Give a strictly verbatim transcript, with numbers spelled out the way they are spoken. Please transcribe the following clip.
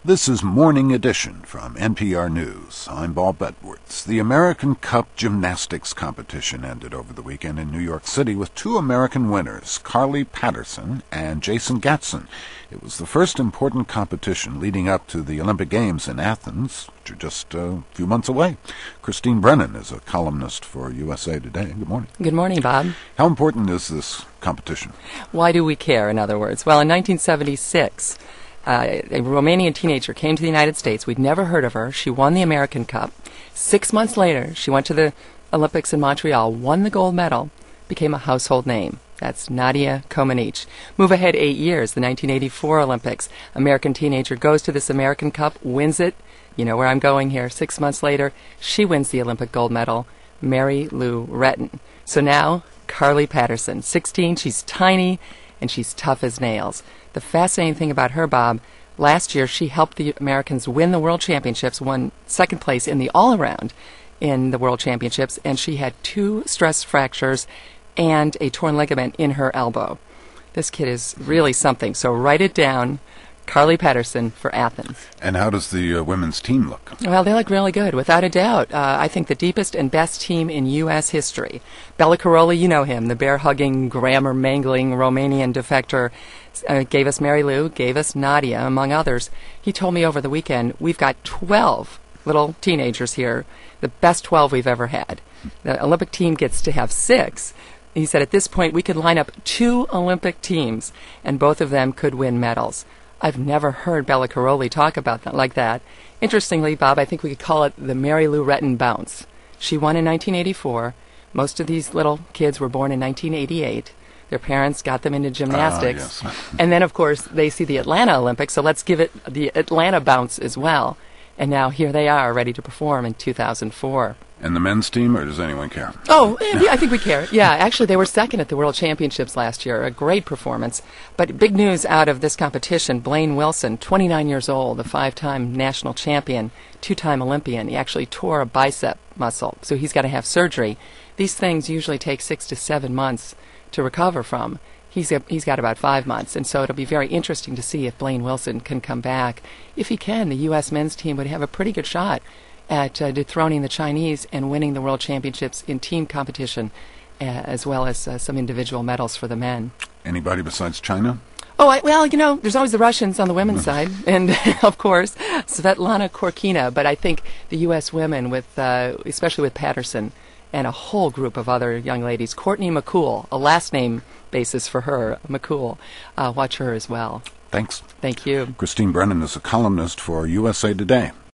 This is Morning Edition from N P R News. I'm Bob Edwards. The American Cup gymnastics competition ended over the weekend in New York City with two American winners, Carly Patterson and Jason Gatson. It was the first important competition leading up to the Olympic Games in Athens, which are just a few months away. Christine Brennan is a columnist for U S A Today. Good morning. Good morning, Bob. How important is this competition? Why do we care, in other words? Well, in nineteen seventy-six... Uh, a Romanian teenager came to the United States. We'd never heard of her. She won the American Cup. Six months later, she went to the Olympics in Montreal, won the gold medal, became a household name. That's Nadia Comaneci. Move ahead eight years, the nineteen eighty-four Olympics. American teenager goes to this American Cup, wins it. You know where I'm going here. Six months later, she wins the Olympic gold medal, Mary Lou Retton. So now, Carly Patterson, sixteen, she's tiny, and she's tough as nails. The fascinating thing about her, Bob, last year she helped the Americans win the World Championships, won second place in the all-around in the World Championships, and she had two stress fractures and a torn ligament in her elbow. This kid is really something, so write it down. Carly Patterson for Athens. And how does the uh, women's team look? Well, they look really good, without a doubt. Uh, I think the deepest and best team in U S history. Bela Karolyi, you know him, the bear-hugging, grammar-mangling Romanian defector, uh, gave us Mary Lou, gave us Nadia, among others. He told me over the weekend, we've got twelve little teenagers here, the best twelve we've ever had. The Olympic team gets to have six. He said at this point we could line up two Olympic teams, and both of them could win medals. I've never heard Bela Karolyi talk about that like that. Interestingly, Bob, I think we could call it the Mary Lou Retton bounce. She won in nineteen eighty-four. Most of these little kids were born in nineteen eighty-eight. Their parents got them into gymnastics. Ah, yes. And then, of course, they see the Atlanta Olympics, so let's give it the Atlanta bounce as well. And now here they are, ready to perform in two thousand four. And the men's team, or does anyone care? Oh, yeah, I think we care. Yeah, actually, they were second at the World Championships last year. A great performance. But big news out of this competition, Blaine Wilson, twenty-nine years old, a five-time national champion, two-time Olympian. He actually tore a bicep muscle, so he's got to have surgery. These things usually take six to seven months to recover from. He's, a, he's got about five months, and so it'll be very interesting to see if Blaine Wilson can come back. If he can, the U S men's team would have a pretty good shot at uh, dethroning the Chinese and winning the World Championships in team competition, uh, as well as uh, some individual medals for the men. Anybody besides China? Oh, I, well, you know, there's always the Russians on the women's side, and, of course, Svetlana Korkina. But I think the U S women, with uh, especially with Patterson, and a whole group of other young ladies, Courtney McCool, a last name basis for her, McCool, uh, watch her as well. Thanks. Thank you. Christine Brennan is a columnist for U S A Today.